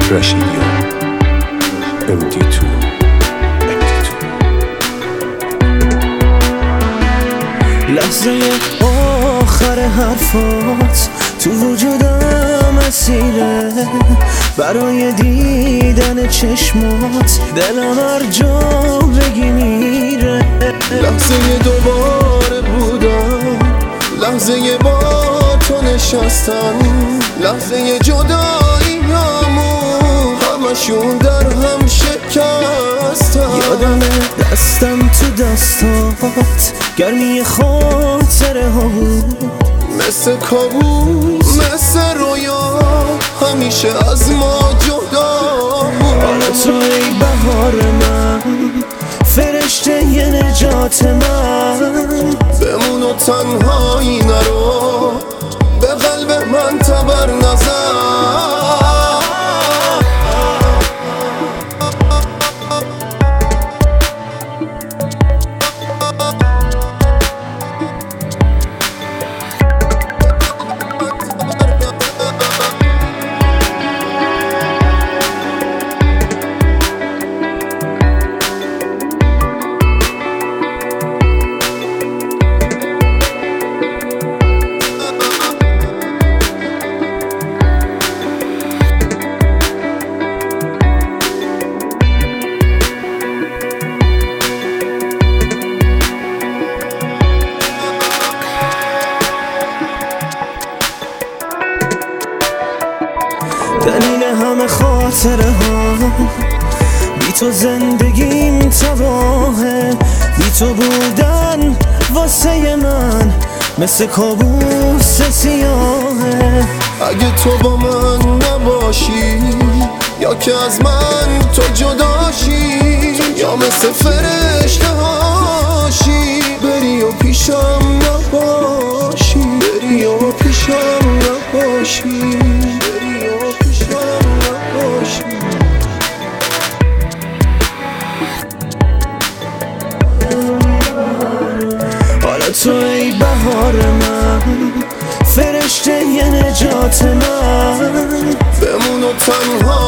رشیدیان MD2 لحظه آخر حرفات تو وجودم اسیره، برای دیدن چشمات دلم هر جا بگی میره. لحظه دوباره بودم، لحظه با تو نشستن، لحظه جداییامون همشون در هم شکستن. یادم دستم تو دستات گرمی خاطره ها بود، مثل کابوس مثل رویا همیشه از ما جدا بود. حالا تو ای بهار من، فرشته ی نجات من، بمون و تنهایی نرو، به قلب من تبر نزن. دلیل همه خاطره ها، بی تو زندگیم تباهه، بی تو بودن واسه من مثل کابوس سیاهه. اگه تو با من نباشی، یا که از من تو جداشی، یا مثل فرشته هاشی بری و پیشم نباشی، بری و پیشم نباشی. حالا تو ای بهار من، فرشته ی نجات من، بمون و تنها